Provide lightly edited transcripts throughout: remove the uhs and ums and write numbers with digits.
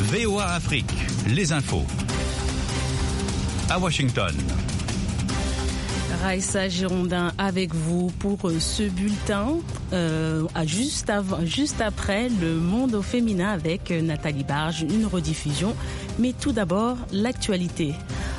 VOA Afrique, les infos. À Washington. Raïssa Girondin avec vous pour ce bulletin, juste après Le Monde au féminin avec Nathalie Barge, une rediffusion. Mais tout d'abord, l'actualité.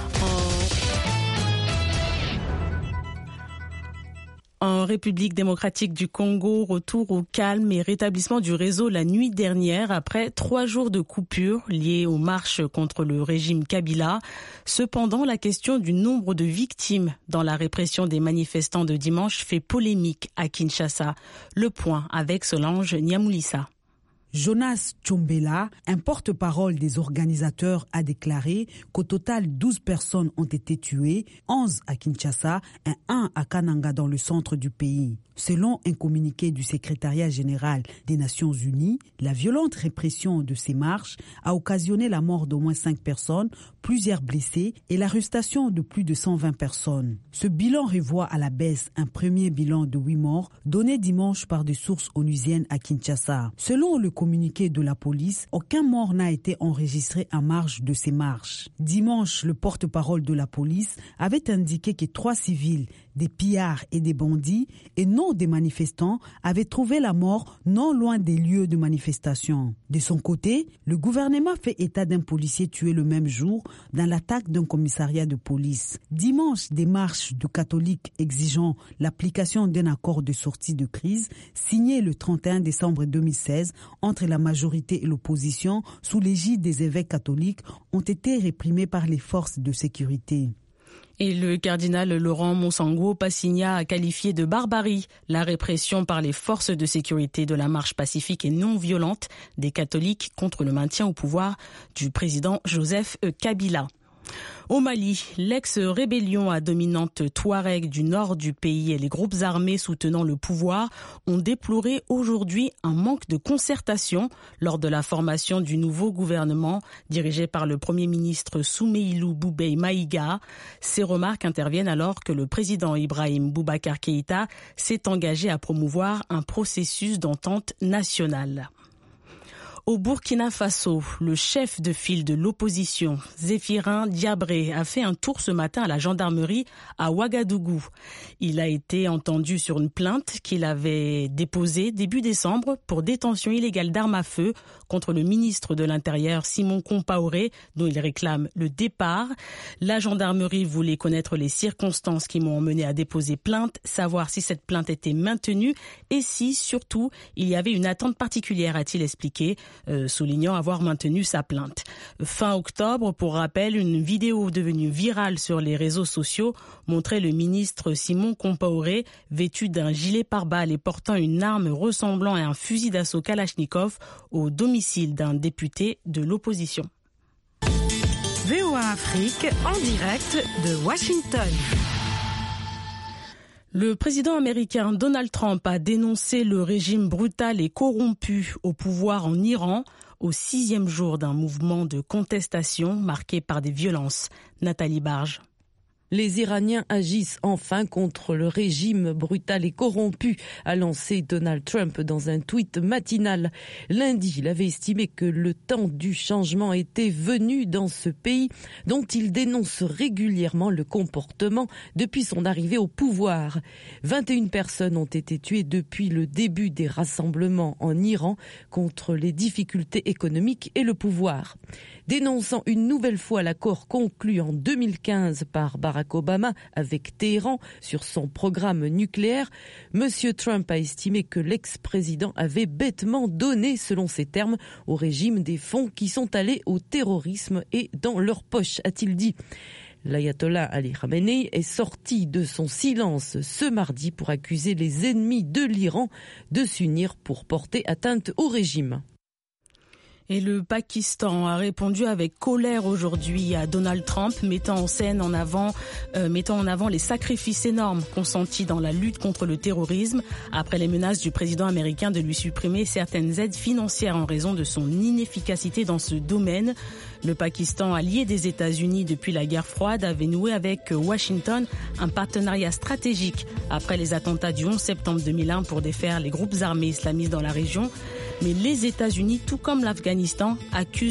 En République démocratique du Congo, retour au calme et rétablissement du réseau la nuit dernière après 3 jours de coupure liés aux marches contre le régime Kabila. Cependant, la question du nombre de victimes dans la répression des manifestants de dimanche fait polémique à Kinshasa. Le point avec Solange Niamoulissa. Jonas Tchombela, un porte-parole des organisateurs, a déclaré qu'au total 12 personnes ont été tuées, 11 à Kinshasa et 1 à Kananga dans le centre du pays. Selon un communiqué du secrétariat général des Nations Unies, la violente répression de ces marches a occasionné la mort d'au moins 5 personnes, plusieurs blessés et l'arrestation de plus de 120 personnes. Ce bilan revoit à la baisse un premier bilan de 8 morts donné dimanche par des sources onusiennes à Kinshasa. Selon le communiqué de la police, aucun mort n'a été enregistré en marge de ces marches. Dimanche, le porte-parole de la police avait indiqué que 3 civils, des pillards et des bandits, et non des manifestants, avaient trouvé la mort non loin des lieux de manifestation. De son côté, le gouvernement fait état d'un policier tué le même jour dans l'attaque d'un commissariat de police. Dimanche, des marches de catholiques exigeant l'application d'un accord de sortie de crise signé le 31 décembre 2016 entre la majorité et l'opposition sous l'égide des évêques catholiques ont été réprimés par les forces de sécurité. Et le cardinal Laurent Monsango Passigna a qualifié de barbarie la répression par les forces de sécurité de la marche pacifique et non violente des catholiques contre le maintien au pouvoir du président Joseph Kabila. Au Mali, l'ex-rébellion à dominante Touareg du nord du pays et les groupes armés soutenant le pouvoir ont déploré aujourd'hui un manque de concertation lors de la formation du nouveau gouvernement dirigé par le Premier ministre Soumeïlou Boubèye Maïga. Ces remarques interviennent alors que le président Ibrahim Boubacar Keïta s'est engagé à promouvoir un processus d'entente nationale. Au Burkina Faso, le chef de file de l'opposition, Zéphirin Diabré, a fait un tour ce matin à la gendarmerie à Ouagadougou. Il a été entendu sur une plainte qu'il avait déposée début décembre pour détention illégale d'armes à feu contre le ministre de l'Intérieur Simon Compaoré, dont il réclame le départ. La gendarmerie voulait connaître les circonstances qui m'ont mené à déposer plainte, savoir si cette plainte était maintenue et si, surtout, il y avait une attente particulière, a-t-il expliqué, soulignant avoir maintenu sa plainte. Fin octobre, pour rappel, une vidéo devenue virale sur les réseaux sociaux montrait le ministre Simon Compaoré vêtu d'un gilet pare-balles et portant une arme ressemblant à un fusil d'assaut Kalachnikov au domicile d'un député de l'opposition. VOA Afrique en direct de Washington. Le président américain Donald Trump a dénoncé le régime brutal et corrompu au pouvoir en Iran au 6e jour d'un mouvement de contestation marqué par des violences. Nathalie Barge. Les Iraniens agissent enfin contre le régime brutal et corrompu, a lancé Donald Trump dans un tweet matinal. Lundi, il avait estimé que le temps du changement était venu dans ce pays dont il dénonce régulièrement le comportement depuis son arrivée au pouvoir. 21 personnes ont été tuées depuis le début des rassemblements en Iran contre les difficultés économiques et le pouvoir. Dénonçant une nouvelle fois l'accord conclu en 2015 par Barack Obama avec Téhéran sur son programme nucléaire, M. Trump a estimé que l'ex-président avait bêtement donné, selon ses termes, au régime des fonds qui sont allés au terrorisme et dans leur poche, a-t-il dit. L'ayatollah Ali Khamenei est sorti de son silence ce mardi pour accuser les ennemis de l'Iran de s'unir pour porter atteinte au régime. Et le Pakistan a répondu avec colère aujourd'hui à Donald Trump, mettant en avant les sacrifices énormes consentis dans la lutte contre le terrorisme après les menaces du président américain de lui supprimer certaines aides financières en raison de son inefficacité dans ce domaine. Le Pakistan, allié des États-Unis depuis la guerre froide, avait noué avec Washington un partenariat stratégique après les attentats du 11 septembre 2001 pour défaire les groupes armés islamistes dans la région. Mais les États-Unis, tout comme l'Afghanistan, accusent